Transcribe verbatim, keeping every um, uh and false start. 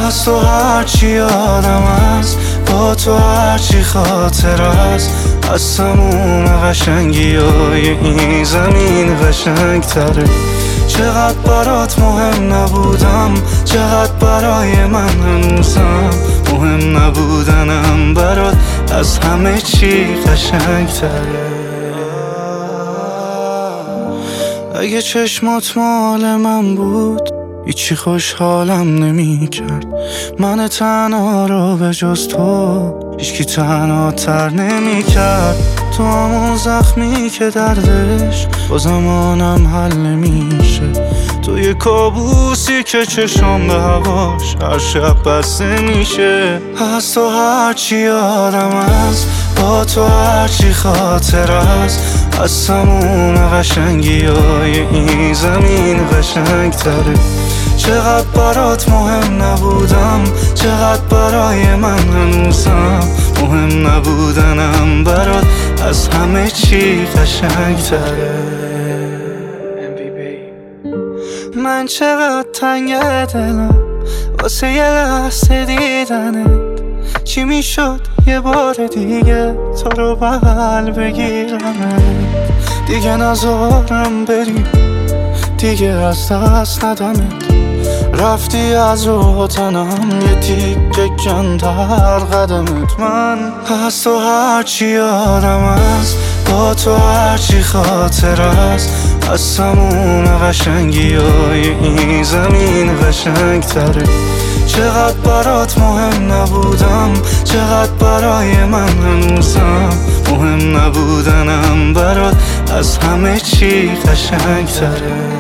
از تو هرچی یادم هست، با تو هرچی خاطر است، از تموم قشنگی های این زمین قشنگ تره. چقدر برات مهم نبودم، چقدر برای من هنوزم مهم نبودنم برات از همه چی قشنگ تره. اگه چشمات مال من بود هیچی خوشحالم نمی کرد، من تنها رو به جز تو هیچکی تنها تر نمی کرد. تو همون زخمی که دردش با زمانم حل نمیشه، تو یه کابوسی که چشم به هواش هر شب بسته میشه. از تو هرچی یادم هست، با تو هرچی خاطر است، از تموم قشنگی های این زمین قشنگ تره. چقدر برات مهم نبودم، چقدر برای من هنوزم مهم نبودنم برات از همه چی قشنگ تره. من چقدر تنگ دلم واسه یه لحظه دیدنت، چی میشد یه بار دیگه تو رو بغل بگیرم، دیگه نذارم بری، دیگه از دست ندمت. رفتی از رو تنم یه تیکه کمتر قدمت. من از تو هرچی یادم هست، با تو هرچی خاطر است، از تموم قشنگی های این زمین قشنگ تره. چقدر برات مهم نبودم، چقدر برای من هنوزم مهم نبودنم برات از همه چی قشنگ تره.